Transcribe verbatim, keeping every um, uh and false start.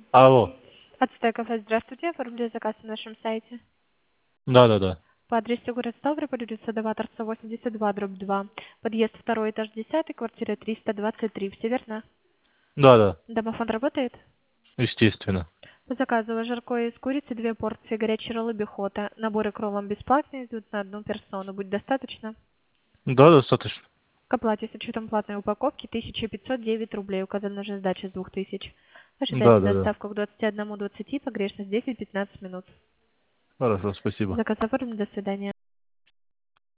Алло. Ацтек кафе, здравствуйте. Оформили заказ на нашем сайте. Да-да-да. По адресу город Ставрополь, улица Садоваторца, восемьдесят два, дробь два. Подъезд второй, этаж десятый, квартира триста двадцать три. Все верно? Да-да. Домофон работает? Естественно. По заказу жаркое из курицы, две порции, горячие роллы бихота. Наборы к роллам бесплатные, идут на одну персону. Будет достаточно? Да, достаточно. К оплате с учетом платной упаковки тысяча пятьсот девять рублей. Указана уже сдача с двух тысяч. Ожидайте Да-да-да. доставку к двадцати одному двадцати, погрешность десять-пятнадцать минут. Хорошо, спасибо. Заказ оформлен, до свидания.